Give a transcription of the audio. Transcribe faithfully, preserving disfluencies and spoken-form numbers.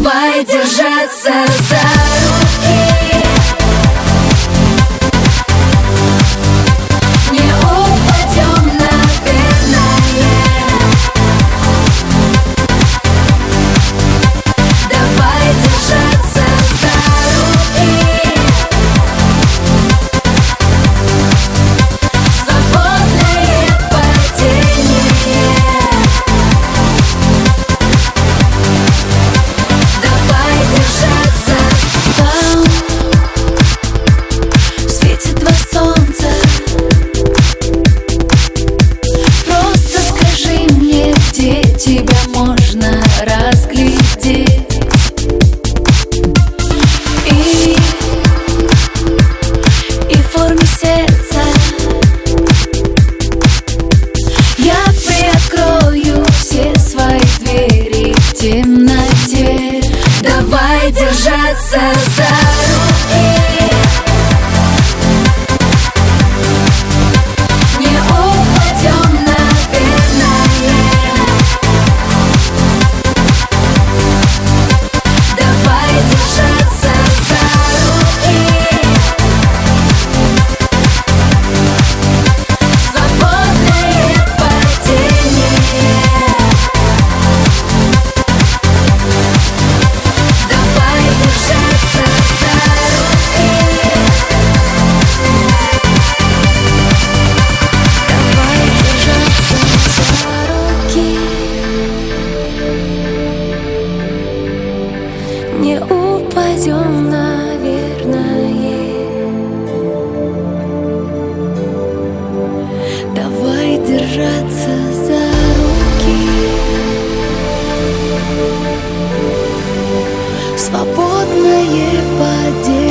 Давай держаться за руки. Не упадем, наверное. Давай держаться за руки. Свободное падение. Давай держаться. Там светит два солнца. Просто скажи мне, где тебя можно разглядеть. И, и в форме сердца я приоткрою все свои двери в темноте. Давай держаться за руки. Не упадем, наверное. Давай держаться за руки. Свободное падение. Давай держаться за руки. Давай держаться за руки. Не упадем, наверное. Давай держаться за руки. Свободное падение.